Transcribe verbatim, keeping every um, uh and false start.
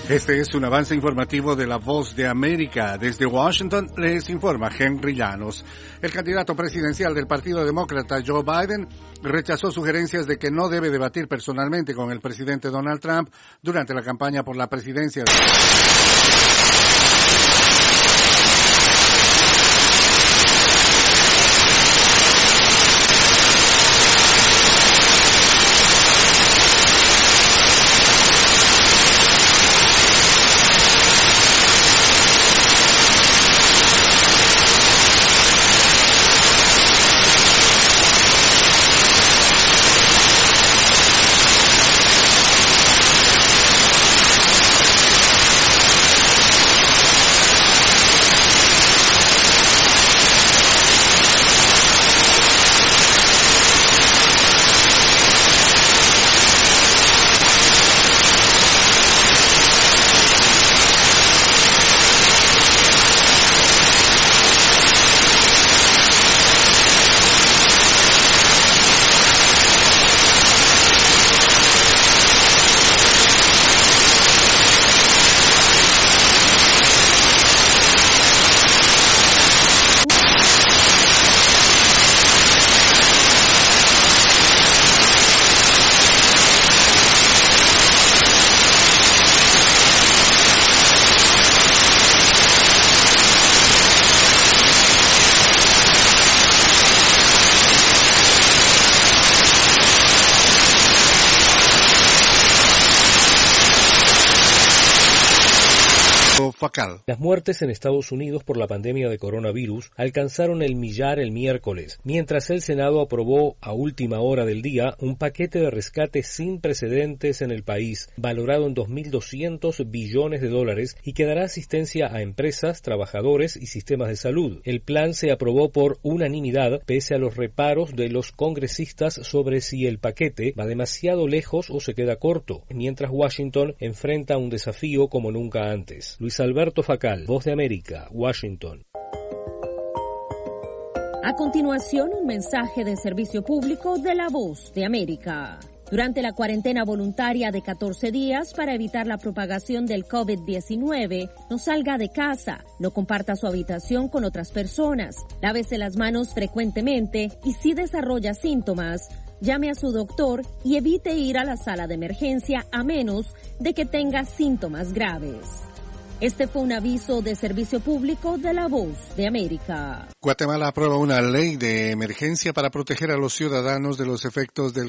Este es un avance informativo de La Voz de América. Desde Washington les informa Henry Llanos. El candidato presidencial del Partido Demócrata, Joe Biden, rechazó sugerencias de que no debe debatir personalmente con el presidente Donald Trump durante la campaña por la presidencia. Las muertes en Estados Unidos por la pandemia de coronavirus alcanzaron el millar el miércoles, mientras el Senado aprobó a última hora del día un paquete de rescate sin precedentes en el país, valorado en dos mil doscientos billones de dólares y que dará asistencia a empresas, trabajadores y sistemas de salud. El plan se aprobó por unanimidad, pese a los reparos de los congresistas sobre si el paquete va demasiado lejos o se queda corto, mientras Washington enfrenta un desafío como nunca antes. Luis Alberto Facal, Voz de América, Washington. A continuación, un mensaje de servicio público de La Voz de América. Durante la cuarentena voluntaria de catorce días para evitar la propagación del COVID diecinueve, no salga de casa, no comparta su habitación con otras personas, lávese las manos frecuentemente y si desarrolla síntomas, llame a su doctor y evite ir a la sala de emergencia a menos de que tenga síntomas graves. Este fue un aviso de servicio público de La Voz de América. Guatemala aprueba una ley de emergencia para proteger a los ciudadanos de los efectos del